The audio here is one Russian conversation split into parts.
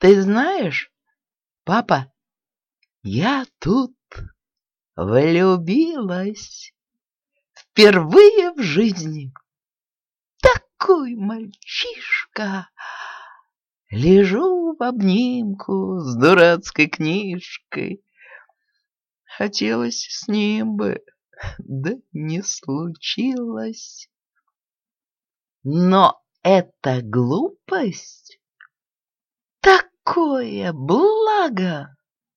Ты знаешь, папа, я тут влюбилась впервые в жизни. Такой мальчишка! Лежу в обнимку с дурацкой книжкой. Хотелось с ним бы, да не случилось. Но эта глупость такое благо,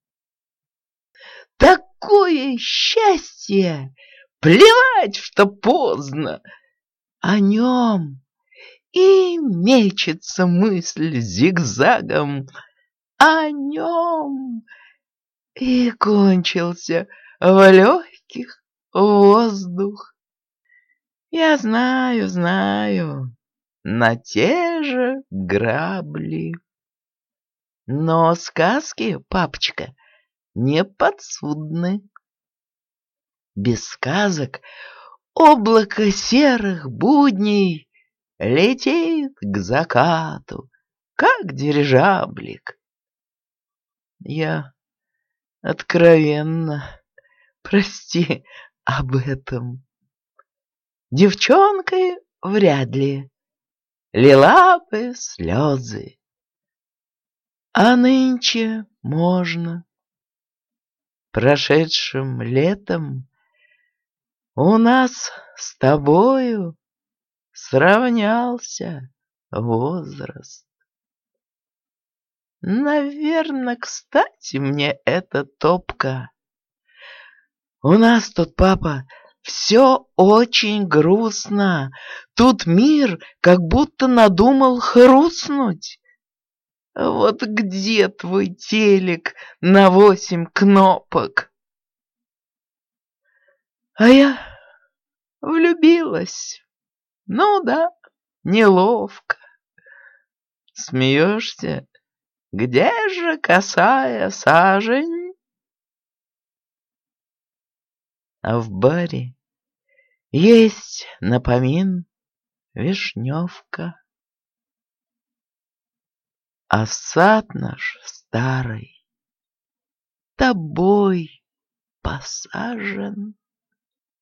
такое счастье, плевать, что поздно. О нем и мечется мысль зигзагом, о нем и кончился в легких воздух. Я знаю, на те же грабли. Но сказки, папочка, не подсудны. Без сказок облако серых будней летит к закату, как дирижаблик. Я откровенно, прости об этом. Девчонкой вряд ли лила бы слезы, а нынче можно. Прошедшим летом у нас с тобою сравнялся возраст. Наверно, кстати мне эта топка. У нас тут, папа, все очень грустно. Тут мир как будто надумал хрустнуть. Вот где твой телек на 8 кнопок? А я влюбилась. Ну да, неловко. Смеешься? Где же косая сажень? А в баре есть напомин вишневка. А сад наш старый тобой посажен.